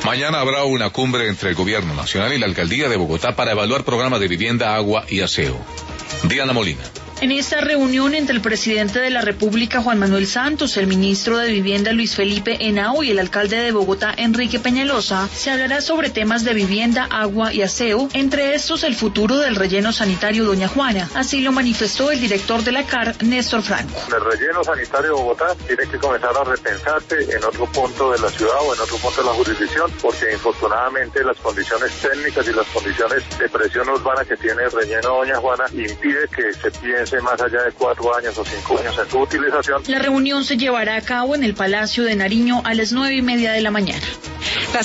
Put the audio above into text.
Mañana habrá una cumbre entre el Gobierno Nacional y la Alcaldía de Bogotá para evaluar programas de vivienda, agua y aseo. Diana Molina. En esta reunión entre el presidente de la República, Juan Manuel Santos, el ministro de Vivienda, Luis Felipe Henao, y el alcalde de Bogotá, Enrique Peñalosa, se hablará sobre temas de vivienda, agua y aseo, entre estos el futuro del relleno sanitario Doña Juana. Así lo manifestó el director de la CAR, Néstor Franco. El relleno sanitario de Bogotá tiene que comenzar a repensarse en otro punto de la ciudad o en otro punto de la jurisdicción, porque infortunadamente las condiciones técnicas y las condiciones de presión urbana que tiene el relleno Doña Juana impide que se piense más allá de 4 años o 5 años en su utilización. La reunión se llevará a cabo en el Palacio de Nariño a las 9:30 de la mañana.